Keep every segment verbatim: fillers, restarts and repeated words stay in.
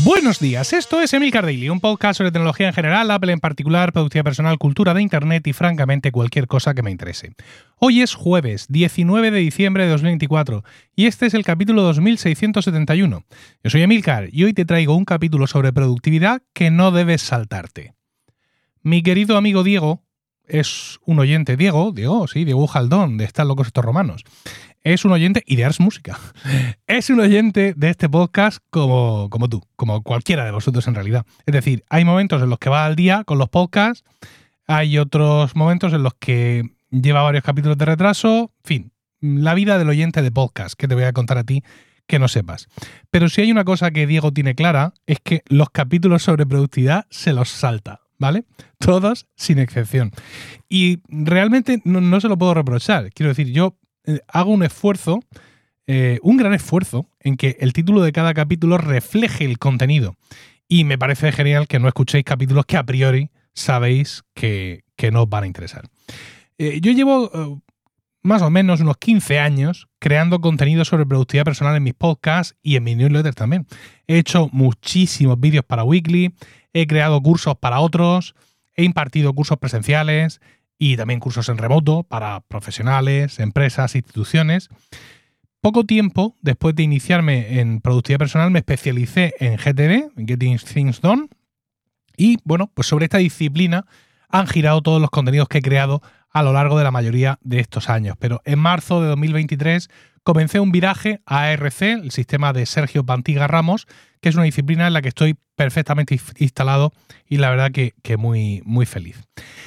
Buenos días, esto es Emilcar Daily, un podcast sobre tecnología en general, Apple en particular, productividad personal, cultura de internet y francamente cualquier cosa que me interese. Hoy es jueves, diecinueve de diciembre de dos mil veinticuatro y este es el capítulo dos mil seiscientos setenta y uno. Yo soy Emilcar y hoy te traigo un capítulo sobre productividad que no debes saltarte. Mi querido amigo Diego es un oyente, Diego, Diego, sí, Diego Jaldón, de Están locos estos romanos. Es un oyente, y de Ars Música, es un oyente de este podcast como, como tú, como cualquiera de vosotros en realidad. Es decir, hay momentos en los que va al día con los podcasts, hay otros momentos en los que lleva varios capítulos de retraso, en fin, la vida del oyente de podcast, que te voy a contar a ti que no sepas. Pero si hay una cosa que Diego tiene clara, es que los capítulos sobre productividad se los salta, ¿vale? Todos sin excepción. Y realmente no, no se lo puedo reprochar. Quiero decir, yo hago un esfuerzo, eh, un gran esfuerzo, en que el título de cada capítulo refleje el contenido. Y me parece genial que no escuchéis capítulos que a priori sabéis que, que no os van a interesar. Eh, yo llevo eh, más o menos unos quince años creando contenido sobre productividad personal en mis podcasts y en mis newsletters también. He hecho muchísimos vídeos para Weekly, he creado cursos para otros, he impartido cursos presenciales y también cursos en remoto para profesionales, empresas, instituciones. Poco tiempo después de iniciarme en productividad personal me especialicé en G T D, en Getting Things Done, y bueno, pues sobre esta disciplina han girado todos los contenidos que he creado a lo largo de la mayoría de estos años. Pero en marzo de dos mil veintitrés comencé un viraje a A R C, el sistema de Sergio Pantiga Ramos, que es una disciplina en la que estoy perfectamente instalado y la verdad que, que muy, muy feliz.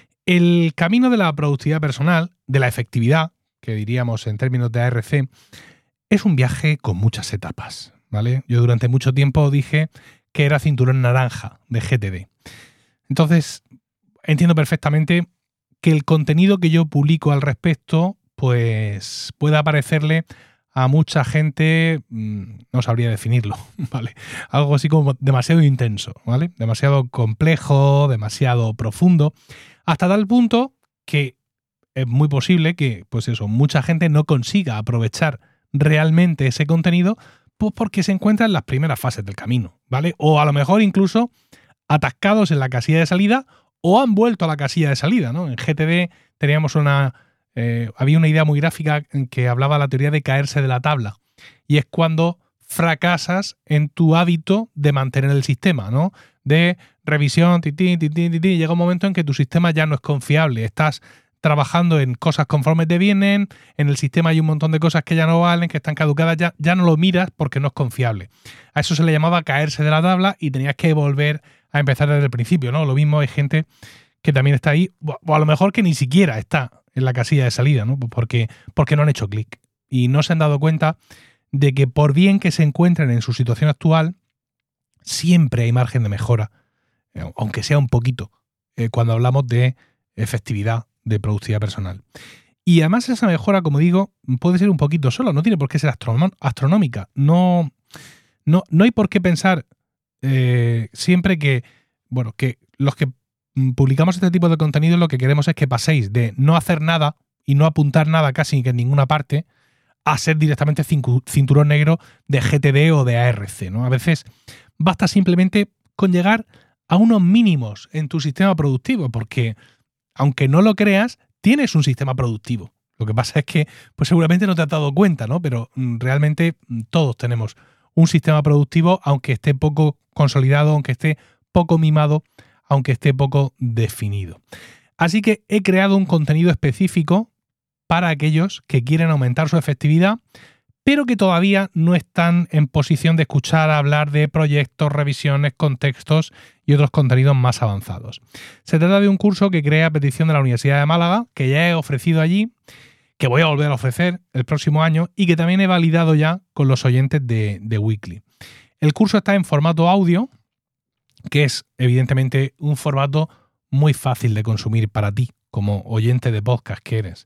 El camino de la productividad personal, de la efectividad, que diríamos en términos de A R C, es un viaje con muchas etapas, ¿vale? Yo durante mucho tiempo dije que era cinturón naranja de G T D. Entonces, entiendo perfectamente que el contenido que yo publico al respecto, pues pueda parecerle a mucha gente, no sabría definirlo, ¿vale? Algo así como demasiado intenso, ¿vale? Demasiado complejo, demasiado profundo, hasta tal punto que es muy posible que, pues eso, mucha gente no consiga aprovechar realmente ese contenido, pues porque se encuentra en las primeras fases del camino, ¿vale? O a lo mejor incluso atascados en la casilla de salida o han vuelto a la casilla de salida, ¿no? En G T D teníamos una... Eh, había una idea muy gráfica en que hablaba de la teoría de caerse de la tabla. Y es cuando fracasas en tu hábito de mantener el sistema, ¿no? De revisión, tití, tití, tití. Llega un momento en que tu sistema ya no es confiable. Estás trabajando en cosas conforme te vienen, en el sistema hay un montón de cosas que ya no valen, que están caducadas, ya, ya no lo miras porque no es confiable. A eso se le llamaba caerse de la tabla y tenías que volver a empezar desde el principio, ¿no? Lo mismo hay gente que también está ahí, o a lo mejor que ni siquiera está en la casilla de salida, ¿no? Porque, porque no han hecho clic y no se han dado cuenta de que por bien que se encuentren en su situación actual, siempre hay margen de mejora, aunque sea un poquito, eh, cuando hablamos de efectividad, de productividad personal. Y además esa mejora, como digo, puede ser un poquito solo, no tiene por qué ser astronóm- astronómica. No, no, no hay por qué pensar eh, siempre que, bueno, que los que publicamos este tipo de contenido lo que queremos es que paséis de no hacer nada y no apuntar nada casi que en ninguna parte a ser directamente cinturón negro de G T D o de A R C, ¿no? A veces basta simplemente con llegar a unos mínimos en tu sistema productivo, porque aunque no lo creas, tienes un sistema productivo. Lo que pasa es que pues seguramente no te has dado cuenta, ¿no? Pero mm, realmente mm, todos tenemos un sistema productivo, aunque esté poco consolidado, aunque esté poco mimado, aunque esté poco definido. Así que he creado un contenido específico para aquellos que quieren aumentar su efectividad, pero que todavía no están en posición de escuchar hablar de proyectos, revisiones, contextos y otros contenidos más avanzados. Se trata de un curso que creé a petición de la Universidad de Málaga, que ya he ofrecido allí, que voy a volver a ofrecer el próximo año y que también he validado ya con los oyentes de, de Weekly. El curso está en formato audio, que es evidentemente un formato muy fácil de consumir para ti, como oyente de podcast que eres.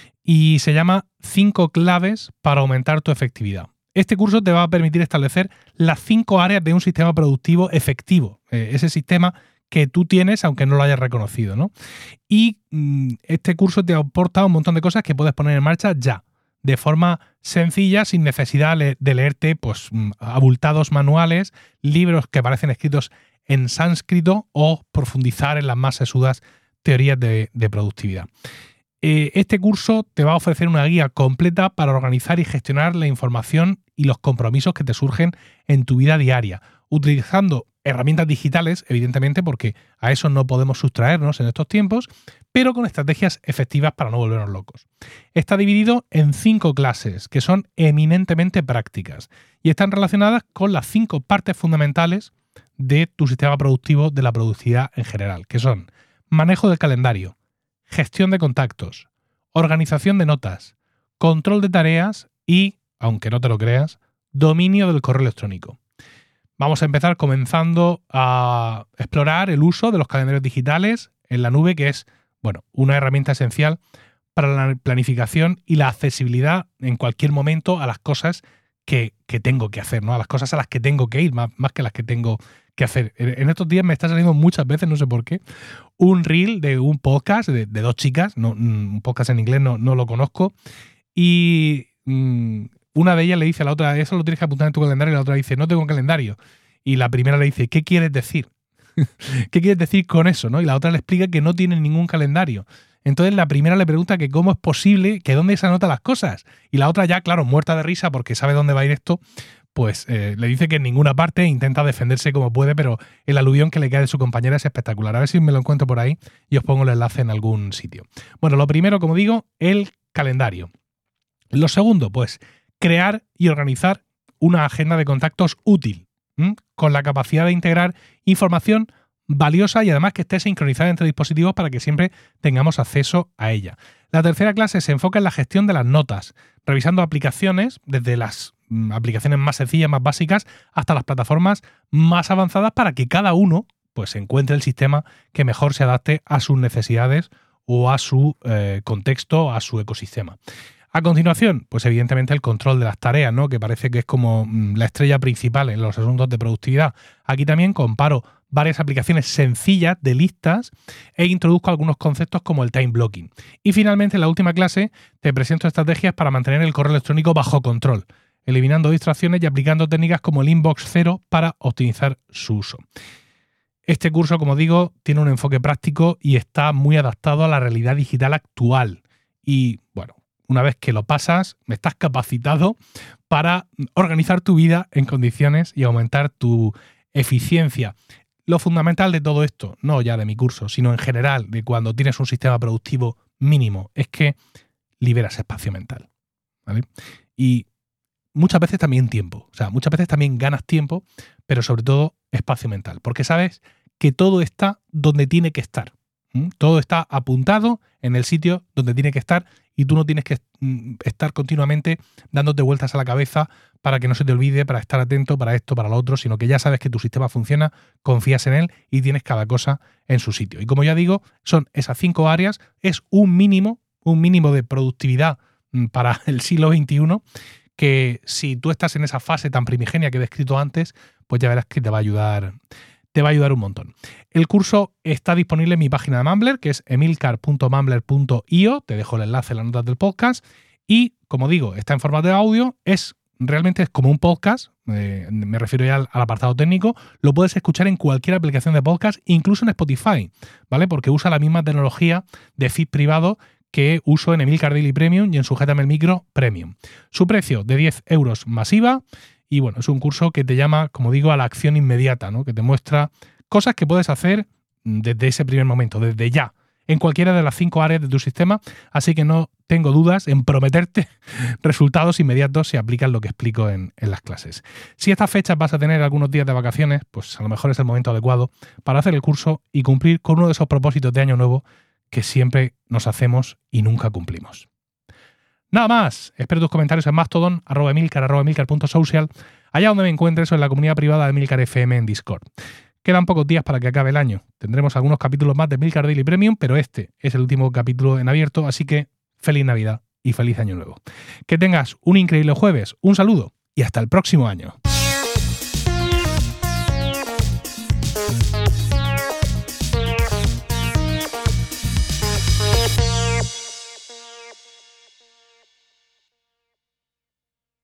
Y se llama cinco claves para aumentar tu efectividad. Este curso te va a permitir establecer las cinco áreas de un sistema productivo efectivo, eh, ese sistema que tú tienes aunque no lo hayas reconocido, ¿no? Y mmm, este curso te aporta un montón de cosas que puedes poner en marcha ya. de forma sencilla, sin necesidad de leerte pues, abultados manuales, libros que parecen escritos en sánscrito o profundizar en las más sesudas teorías de, de productividad. Eh, este curso te va a ofrecer una guía completa para organizar y gestionar la información y los compromisos que te surgen en tu vida diaria, utilizando herramientas digitales, evidentemente, porque a eso no podemos sustraernos en estos tiempos, pero con estrategias efectivas para no volvernos locos. Está dividido en cinco clases que son eminentemente prácticas y están relacionadas con las cinco partes fundamentales de tu sistema productivo, de la productividad en general, que son manejo del calendario, gestión de contactos, organización de notas, control de tareas y, aunque no te lo creas, dominio del correo electrónico. Vamos a empezar comenzando a explorar el uso de los calendarios digitales en la nube, que es, bueno, una herramienta esencial para la planificación y la accesibilidad en cualquier momento a las cosas que, que tengo que hacer, ¿no? A las cosas a las que tengo que ir, más, más que a las que tengo que hacer. En estos días me está saliendo muchas veces, no sé por qué, un reel de un podcast de, de dos chicas, no, un podcast en inglés no, no lo conozco, y mmm, una de ellas le dice a la otra, eso lo tienes que apuntar en tu calendario, y la otra dice, no tengo calendario. Y la primera le dice, ¿qué quieres decir? ¿Qué quieres decir con eso? ¿No? Y la otra le explica que no tiene ningún calendario. Entonces la primera le pregunta que cómo es posible, que dónde se anotan las cosas. Y la otra ya, claro, muerta de risa porque sabe dónde va a ir esto, pues eh, le dice que en ninguna parte, intenta defenderse como puede, pero el aluvión que le cae de su compañera es espectacular. A ver si me lo encuentro por ahí y os pongo el enlace en algún sitio. Bueno, lo primero, como digo, el calendario. Lo segundo, pues, crear y organizar una agenda de contactos útil, ¿m? Con la capacidad de integrar información valiosa y además que esté sincronizada entre dispositivos para que siempre tengamos acceso a ella. La tercera clase se enfoca en la gestión de las notas, revisando aplicaciones desde las mm, aplicaciones más sencillas, más básicas, hasta las plataformas más avanzadas para que cada uno pues encuentre el sistema que mejor se adapte a sus necesidades o a su eh, contexto, a su ecosistema. A continuación, pues evidentemente el control de las tareas, ¿no? Que parece que es como mm, la estrella principal en los asuntos de productividad. Aquí también comparo varias aplicaciones sencillas de listas e introduzco algunos conceptos como el time blocking. Y finalmente, en la última clase, te presento estrategias para mantener el correo electrónico bajo control, eliminando distracciones y aplicando técnicas como el inbox cero para optimizar su uso. Este curso, como digo, tiene un enfoque práctico y está muy adaptado a la realidad digital actual. Y, bueno, una vez que lo pasas, estás capacitado para organizar tu vida en condiciones y aumentar tu eficiencia. Lo fundamental de todo esto, no ya de mi curso, sino en general de cuando tienes un sistema productivo mínimo, es que liberas espacio mental, ¿vale? Y muchas veces también tiempo, o sea, muchas veces también ganas tiempo, pero sobre todo espacio mental, porque sabes que todo está donde tiene que estar. ¿Mm? Todo está apuntado en el sitio donde tiene que estar y tú no tienes que estar continuamente dándote vueltas a la cabeza para que no se te olvide, para estar atento, para esto, para lo otro, sino que ya sabes que tu sistema funciona, confías en él y tienes cada cosa en su sitio. Y como ya digo, son esas cinco áreas, es un mínimo, un mínimo de productividad para el siglo veintiuno, que si tú estás en esa fase tan primigenia que he descrito antes, pues ya verás que te va a ayudar. Te va a ayudar un montón. El curso está disponible en mi página de Mumbler, que es emilcar punto mumbler punto io. Te dejo el enlace en las notas del podcast. Y, como digo, está en formato de audio. Es realmente es como un podcast. Eh, me refiero ya al, al apartado técnico. Lo puedes escuchar en cualquier aplicación de podcast, incluso en Spotify, ¿vale? Porque usa la misma tecnología de feed privado que uso en Emilcar Daily Premium y en Sujétame el Micro Premium. Su precio de diez euros más I V A. Y bueno, es un curso que te llama, como digo, a la acción inmediata, ¿no? Que te muestra cosas que puedes hacer desde ese primer momento, desde ya, en cualquiera de las cinco áreas de tu sistema. Así que no tengo dudas en prometerte resultados inmediatos si aplicas lo que explico en, en las clases. Si estas fechas vas a tener algunos días de vacaciones, pues a lo mejor es el momento adecuado para hacer el curso y cumplir con uno de esos propósitos de año nuevo que siempre nos hacemos y nunca cumplimos. Nada más, espero tus comentarios en Mastodon, arroba emilcar, arroba emilcar punto social, allá donde me encuentres o en la comunidad privada de Emilcar F M en Discord. Quedan pocos días para que acabe el año. Tendremos algunos capítulos más de Emilcar Daily Premium, pero este es el último capítulo en abierto, así que feliz Navidad y feliz Año Nuevo. Que tengas un increíble jueves, un saludo y hasta el próximo año.